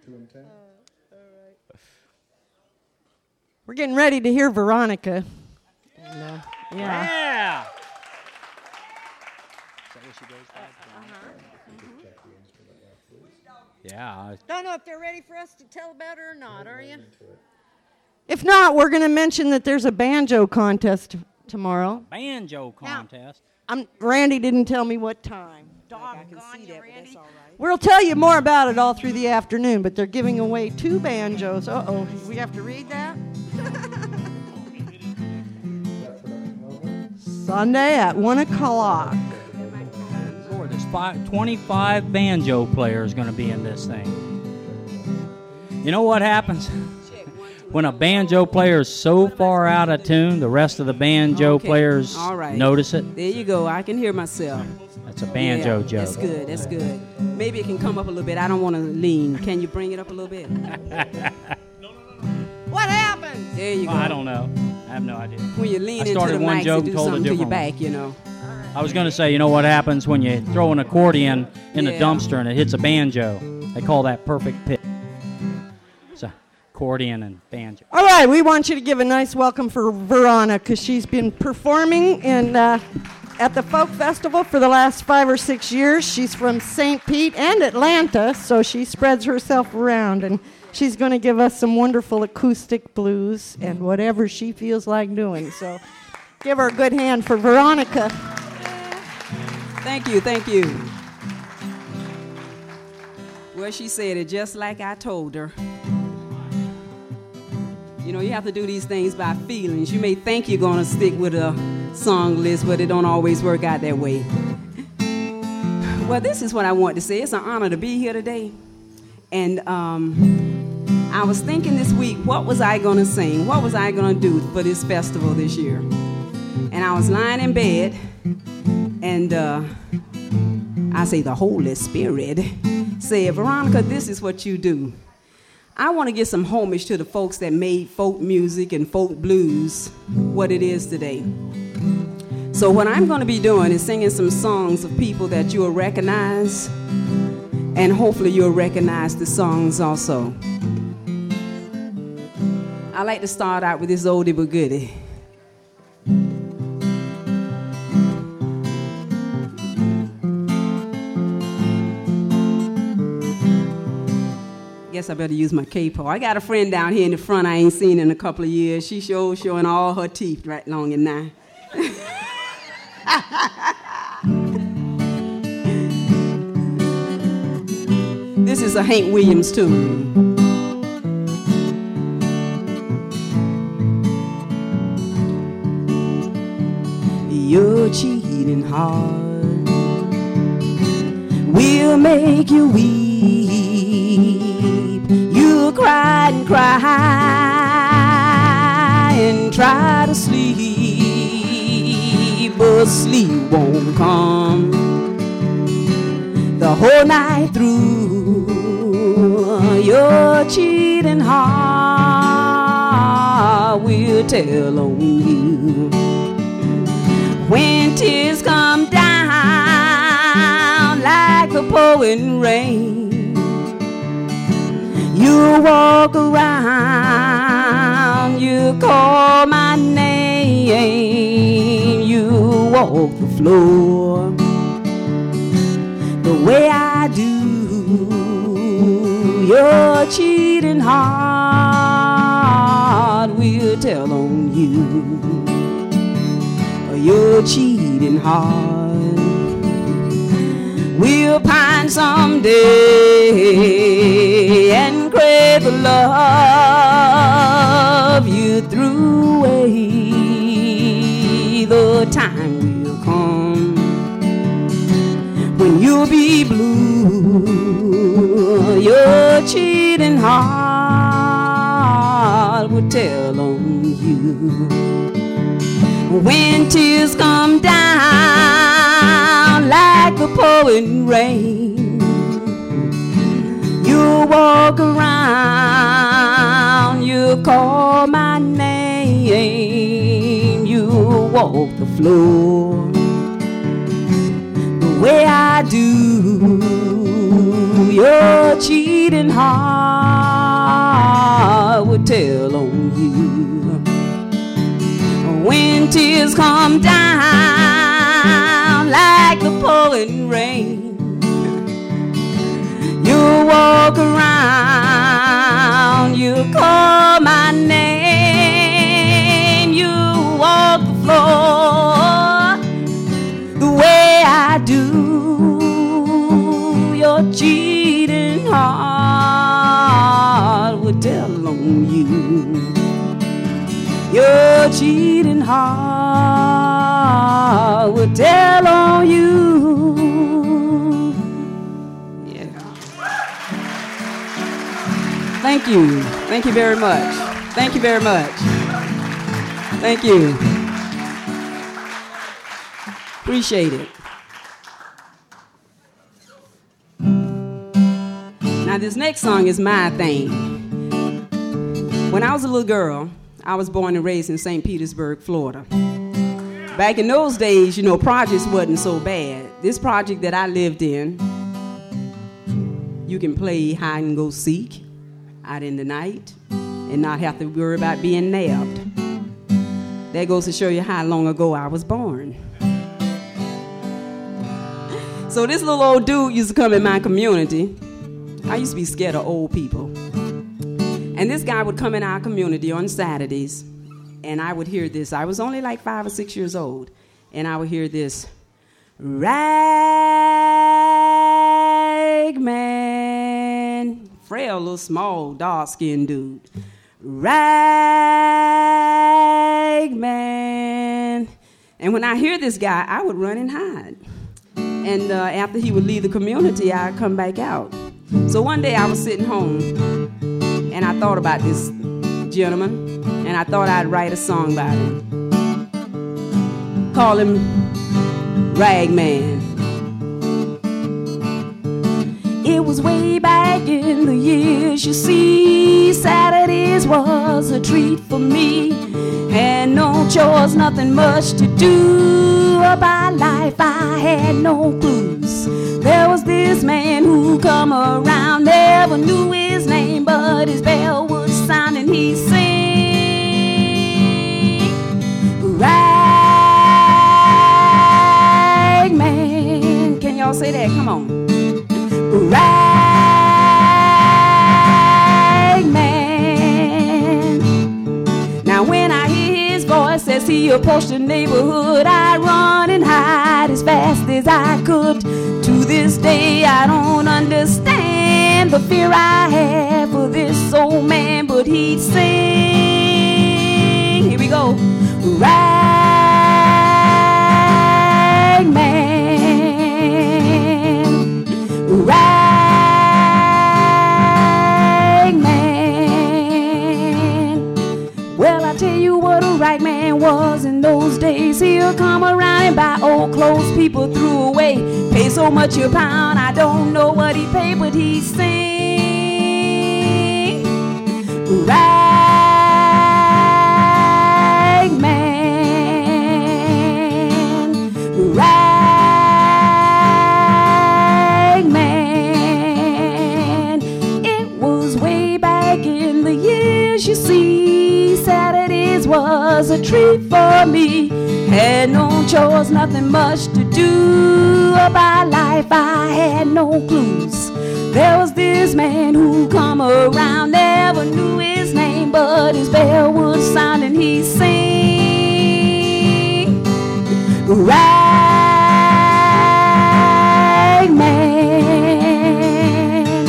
We're getting ready to hear Veronica. Yeah. Yeah. Don't know if they're ready for us to tell about it or not, are you? If not, we're going to mention that there's a banjo contest tomorrow. Banjo contest. Now, Randy didn't tell me what time. I can see that, but that's all right. We'll tell you more about it all through the afternoon, but they're giving away 2 banjos. Uh-oh, we have to read that? Sunday at 1 o'clock. Lord, there's 25 banjo players going to be in this thing. You know what happens? When a banjo player is so far out of tune, the rest of the banjo players notice it. There you go. I can hear myself. That's a banjo joke. That's good. That's good. Maybe it can come up a little bit. I don't want to lean. Can you bring it up a little bit? What happened? There you go. I don't know. I have no idea. When you lean into the mic and do something to your back, you know. I was going to say, you know what happens when you throw an accordion in a dumpster and it hits a banjo? They call that perfect pitch. It's a accordion and banjo. All right, we want you to give a nice welcome for Veronica because she's been performing at the Folk Festival for the last 5 or 6 years. She's from St. Pete and Atlanta, so she spreads herself around, and she's going to give us some wonderful acoustic blues and whatever she feels like doing. So give her a good hand for Veronica. Thank you, thank you. Well, she said it just like I told her. You know, you have to do these things by feelings. You may think you're going to stick with a song list, but it don't always work out that way. Well, this is what I want to say. It's an honor to be here today. And I was thinking this week, what was I going to sing? What was I going to do for this festival this year? And I was lying in bed, and I say the Holy Spirit said, Veronica, this is what you do. I want to give some homage to the folks that made folk music and folk blues what it is today. So what I'm going to be doing is singing some songs of people that you'll recognize, and hopefully you'll recognize the songs also. I like to start out with this oldie but goodie. Guess I better use my capo. I got a friend down here in the front I ain't seen in a couple of years. She showing all her teeth right long and now. This is a Hank Williams tune. Your cheating heart will make you weep. You'll cry and cry and try to sleep, but sleep won't come the whole night through. Your cheating heart will tell on you. When tears come down like the pouring rain, you walk around, you call my name, you walk the floor the way I do. Your cheating heart will tell on you. Your cheating heart will pine someday and crave the love you threw away. The time will come when you'll be blue. Your cheating heart will tell on you. When tears come down like the pouring rain, you walk around, you call my name, you walk the floor the way I do. Your cheating heart would tell on you. When tears come down like the pouring rain, you walk around, you call my name, you walk the floor the way I do. Your cheating heart would tell on you. Your cheating heart would tell on you. Yeah. Thank you. Thank you very much. Thank you very much. Thank you. Appreciate it. Now this next song is my thing. When I was a little girl, I was born and raised in St. Petersburg, Florida. Back in those days, you know, projects wasn't so bad. This project that I lived in, you can play hide and go seek out in the night and not have to worry about being nabbed. That goes to show you how long ago I was born. So this little old dude used to come in my community. I used to be scared of old people. And this guy would come in our community on Saturdays, and I would hear this. I was only like 5 or 6 years old, and I would hear this, Ragman, frail, little, small, dark-skinned dude. Ragman. And when I hear this guy, I would run and hide. And after he would leave the community, I'd come back out. So one day I was sitting home, and I thought about this gentleman, and I thought I'd write a song about him. Call him Ragman. It was way back in the years, you see, Saturdays was a treat for me. Had no chores, nothing much to do about life, I had no clues. There was this man who come around, never knew his name, but his bell would sound and he'd sing, Ragman. Can y'all say that? Come on. Ragman. Now when I hear his voice as he approached the neighborhood, I run and hide as fast as I could. To this day I don't understand the fear I have for this old man, but he'd sing. Here we go. Ragman, Ragman. Well, I tell you what a ragman was in those days. He'll come around and buy old clothes people threw away. Pay so much a pound, I don't know what he paid, but he sing, Ragman, Ragman. It was way back in the years, you see, Saturdays was a treat for me. Had no chores, nothing much to do about life, I had no clues. There was this man who come around, never knew his name, but his bell would sound and he'd sing, Ragman,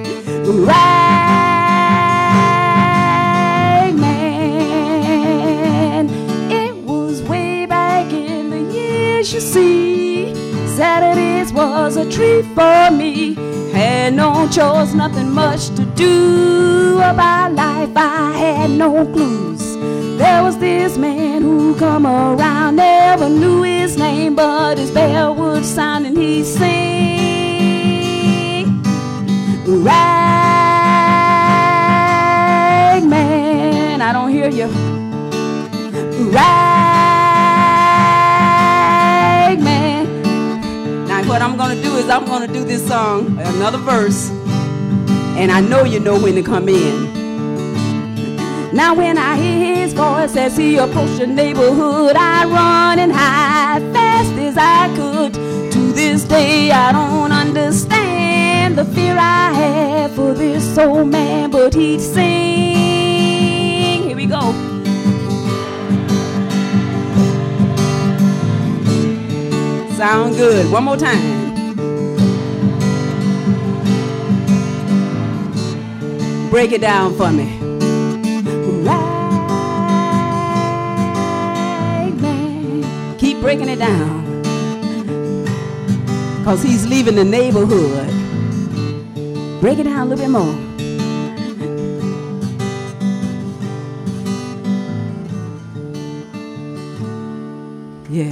Ragman. It was way back in the years, you see, Saturdays was a treat for me. Had no chores, nothing much to do about life, I had no clues. There was this man who come around, never knew his name, but his bell would sound and he'd sing, Ragman. I don't hear you. Ragman. Now what I'm gonna do is I'm gonna do this song, another verse, and I know you know when to come in. Now when I hear his voice as he approached the neighborhood, I run and hide fast as I could. To this day I don't understand the fear I have for this old man, but he'd sing. Here we go. Sound good. One more time. Break it down for me. Right man. Keep breaking it down. 'Cause he's leaving the neighborhood. Break it down a little bit more. Yeah.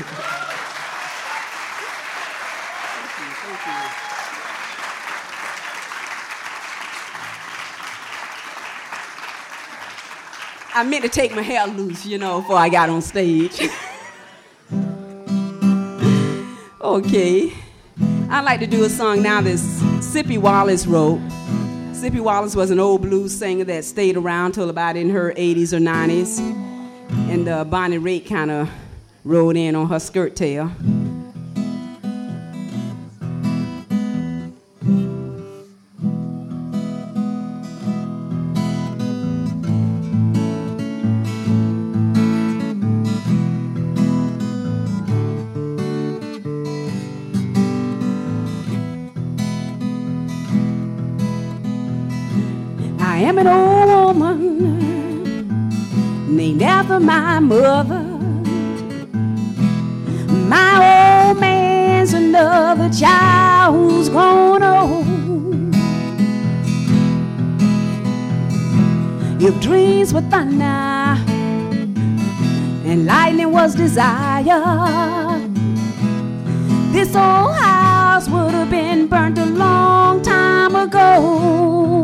I meant to take my hair loose, you know, before I got on stage. Okay. I'd like to do a song now that Sippy Wallace wrote. Sippy Wallace was an old blues singer that stayed around till about in her 80s or 90s. And Bonnie Raitt kind of rode in on her skirt tail. I am an old woman named after my mother. My old man's another child who's grown old. If dreams were thunder and lightning was desire, this old house would have been burnt a long time ago.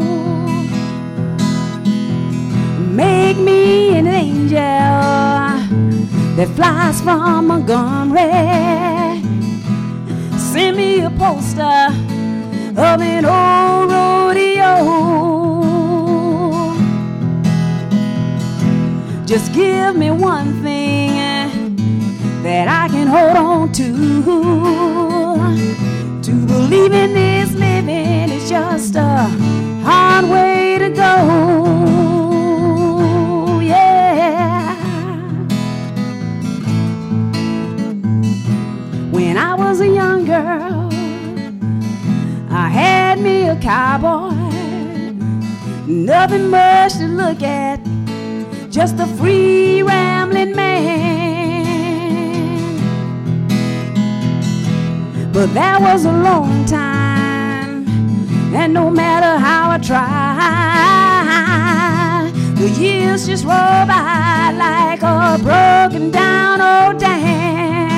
Make me an angel that flies from Montgomery. Send me a poster of an old rodeo. Just give me one thing that I can hold on to. To believe in this living is just a hard way to go. When I was a young girl, I had me a cowboy. Nothing much to look at, just a free rambling man. But that was a long time, and no matter how I try, the years just roll by like a broken down old dam.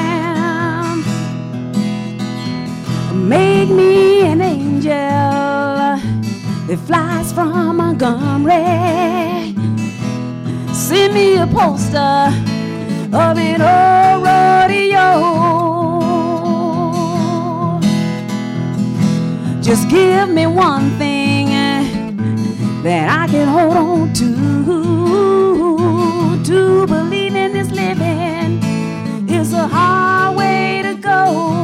Make me an angel that flies from Montgomery. Send me a poster of an old rodeo. Just give me one thing that I can hold on to. To believe in this living is a hard way to go.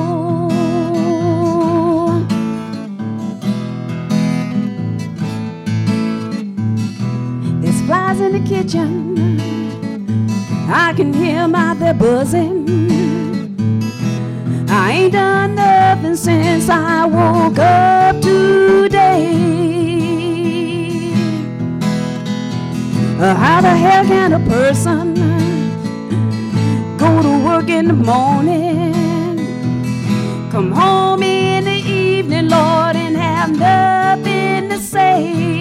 Flies in the kitchen, I can hear them out there buzzing. I ain't done nothing since I woke up today. How the hell can a person go to work in the morning, come home in the evening, Lord, and have nothing to say?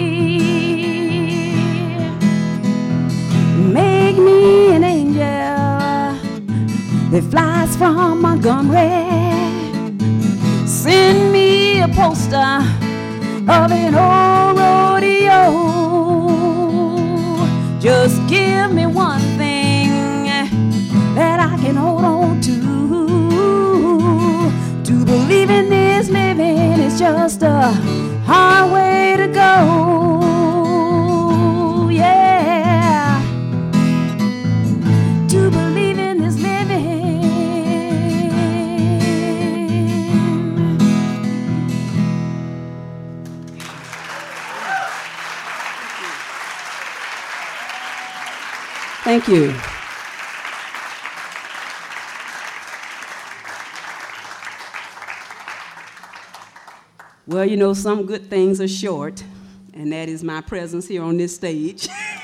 Make me an angel that flies from Montgomery. Send me a poster of an old rodeo. Just give me one thing that I can hold on to. To believe in this living is just a hard way to go. Yeah. Thank you. Well, you know, some good things are short, and that is my presence here on this stage.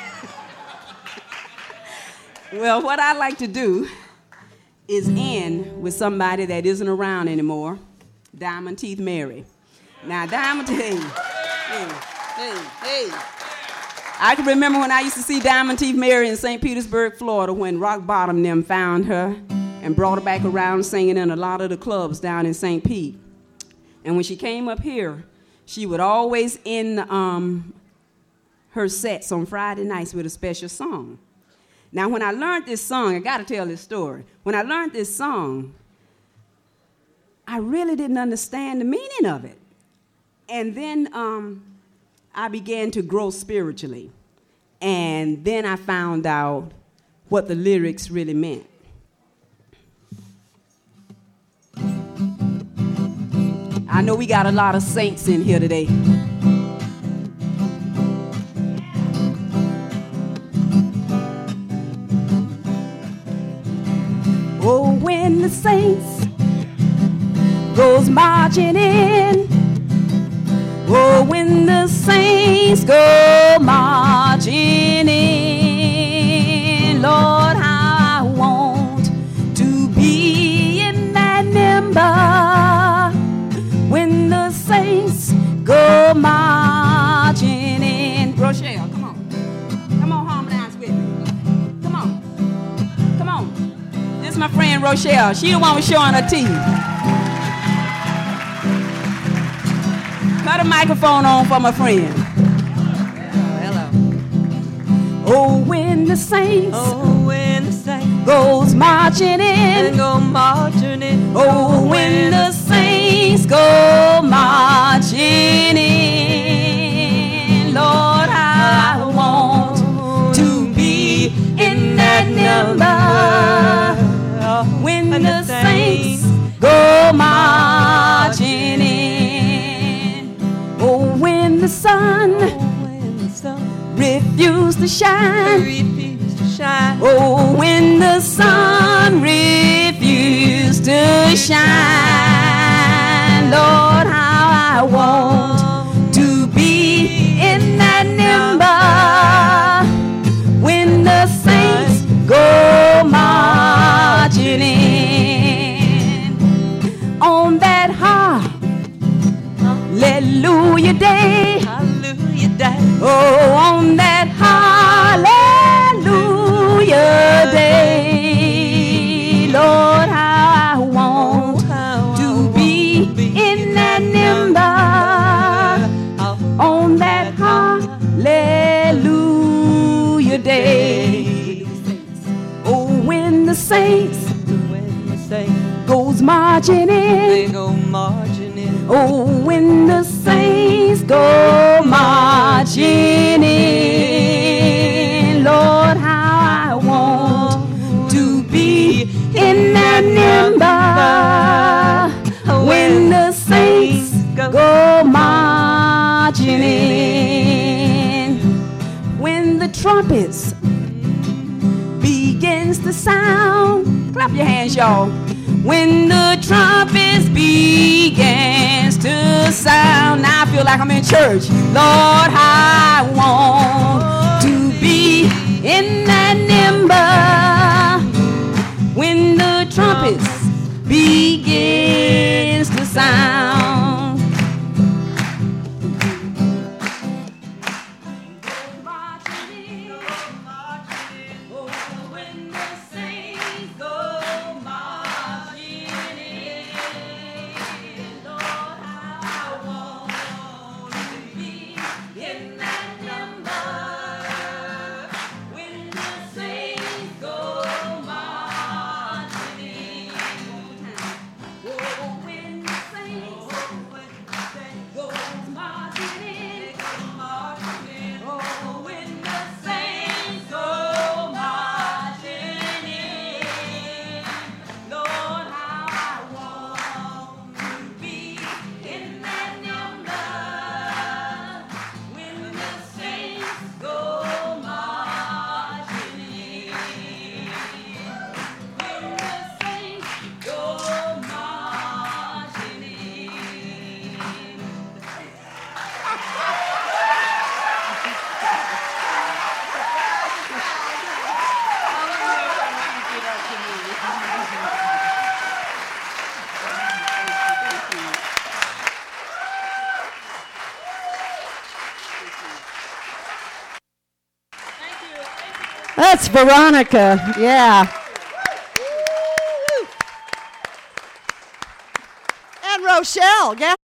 Well, what I like to do is end with somebody that isn't around anymore, Diamond Teeth Mary. Now, Diamond Teeth, hey. I can remember when I used to see Diamond Teeth Mary in St. Petersburg, Florida, when Rock Bottom them found her and brought her back around singing in a lot of the clubs down in St. Pete. And when she came up here, she would always end her sets on Friday nights with a special song. Now, when I learned this song, I got to tell this story. When I learned this song, I really didn't understand the meaning of it. And then I began to grow spiritually. And then I found out what the lyrics really meant. I know we got a lot of saints in here today. Oh, when the saints goes marching in. Oh, when the saints go marching in. Lord, how I want to be in that number. When the saints go marching in. Rochelle, come on. Come on, harmonize with me. Come on. Come on. This is my friend Rochelle. She the one with showing her teeth. Cut a microphone on for my friend. Hello. Oh, when the saints goes marching in. Go marching in. Oh, when the saints go marching in, Lord, I want to be in that number. When the saints go marching in. Oh, when the sun refused to shine. Oh, when the sun refused to shine, Lord, how I want to be in that number. When the saints go marching in on that hallelujah day. Hallelujah day. Oh, on that hallelujah day, Lord, how I want to be in that number. On that hallelujah day. Oh, when the saints goes marching in. Oh, when the saints go marching in, Lord, how I want to be in that number. When the saints go marching in, when the trumpets begins to sound. Clap your hands, y'all. When the trumpets begins to sound. Now I feel like I'm in church. Lord, I want to be in that number. When the trumpets begins to sound. In that That's Veronica. Yeah. And Rochelle. Yeah.